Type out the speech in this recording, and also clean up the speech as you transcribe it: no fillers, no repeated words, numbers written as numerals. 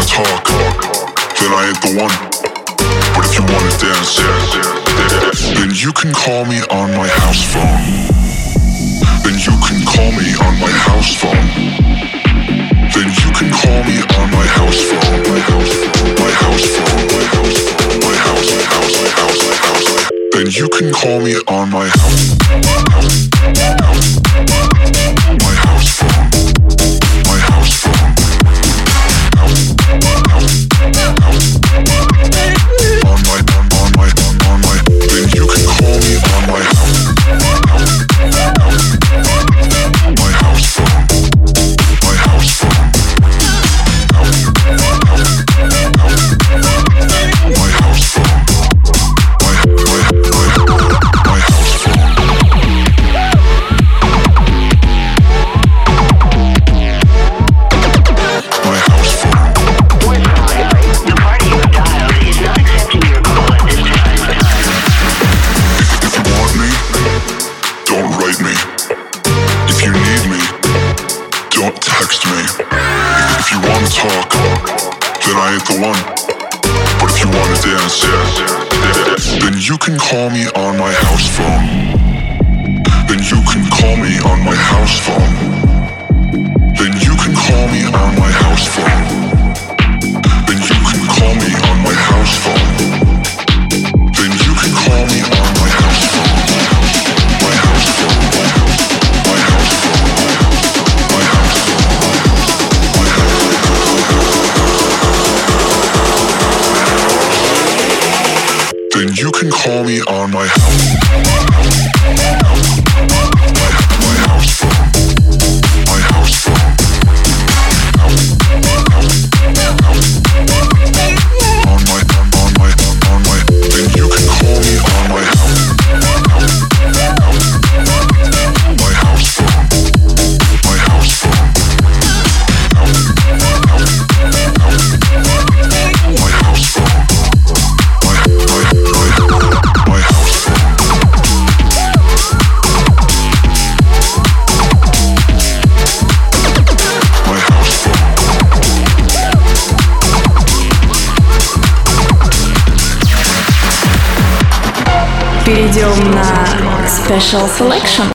talk, then I ain't the one. But if you wanna dance, then you can call me on my house phone. Then you can call me on my house phone. Then you can call me on my house phone. My house phone. My house phone. My house phone. My house, house, house, house. Then you can call me on my house. My house phone. My house phone. On my. Then you can call me on my house. My house phone. My house phone. My house phone. My house phone. Talk, then I ain't the one. But if you wanna dance, then you can call me on my house phone. Then you can call me on my house phone. Then you can call me on my house phone. Then you can call me on my house phone. Then you can call me on my house phone. My house phone. My house phone. My house phone. Then you can call me on my house. My house phone. My house phone. On my. Then you can call me on my house. My house phone. My house phone. My house phone. Перейдем на Special Selection.